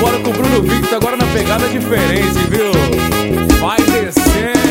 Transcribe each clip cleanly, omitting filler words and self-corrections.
Vambora com o Bruno Victor agora na pegada diferente, viu? Vai descer.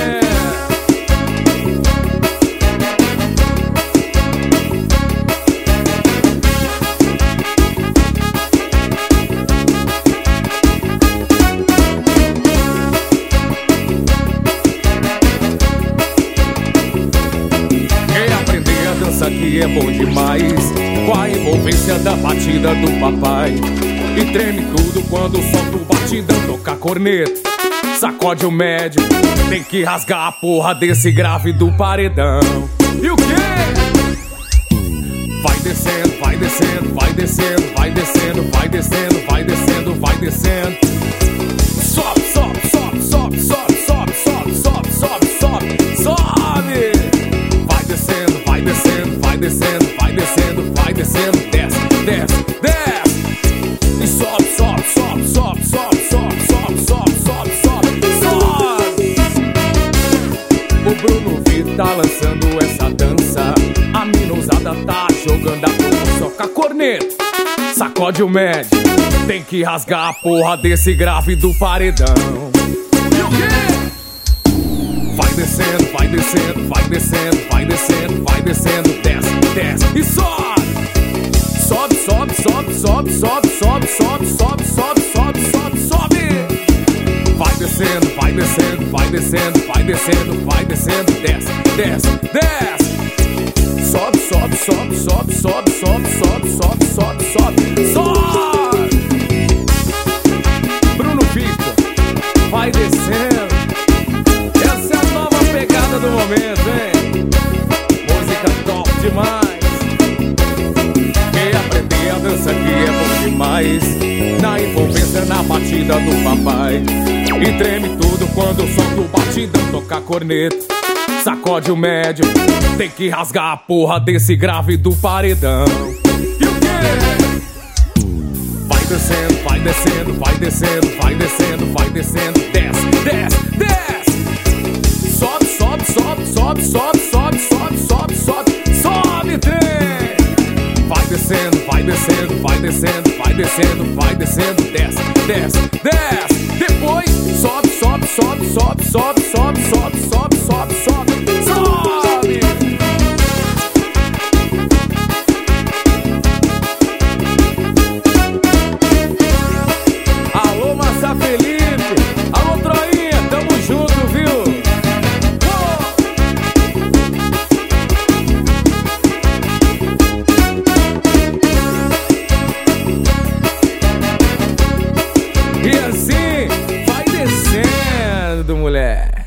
Que é bom demais, com a envolvência da batida do papai. E treme tudo quando solta o batidão, toca a corneta, sacode o médio, tem que rasgar a porra desse grave do paredão. E o quê? Vai descendo, vai descendo, vai descendo, vai descendo, vai descendo, vai descendo, vai descendo. Sobe, sobe, sobe, sobe, sobe, sobe, sobe, sobe, sobe, sobe, sobe. Vai descendo, vai descendo, vai descendo, vai descendo, vai descendo, desce, desce, desce. E sobe, sobe, sobe, sobe, sobe, sobe, sobe, sobe, sobe, sobe, sobe. O Bruno Victor tá lançando essa dança, a mina ousada tá jogando a porra, soca a corneta, sacode o médio, tem que rasgar a porra desse grave do paredão. E o quê? Vai descendo, vai descendo, vai descendo, vai descendo, vai descendo, desce, desce e sobe. Sobe, sobe, sobe, sobe, sobe, sobe, sobe, sobe, sobe, sobe, sobe, sobe. Vai descendo, vai descendo, vai descendo, vai descendo, vai descendo, desce, desce, desce. Sobe, sobe, sobe, sobe, sobe, sobe, sobe, sobe, sobe, sobe, sobe. Bruno Victor, vai descendo. Essa é a nova pegada do momento, hein? Música top demais. Quem aprender a dança aqui é bom demais, na envolvência, na batida do papai. E treme tudo quando solta o batidão, toca a corneta, sacode o médio, tem que rasgar a porra desse grave do paredão. E o quê? Vai descendo, vai descendo, vai descendo, vai descendo, vai descendo, desce, desce, desce. Sobe, sobe, sobe, sobe, sobe, sobe, sobe, sobe, sobe, sobe, trem. Vai descendo, vai descendo, vai descendo, vai descendo, vai descendo, desce, desce, desce. Depois sobe, sobe, sobe, sobe, sobe, sobe, sobe, sobe, sobe, sobe, sobe. Alô, Massa Felipe, alô, Troinha, tamo junto, viu? E assim, vai descendo, moleque.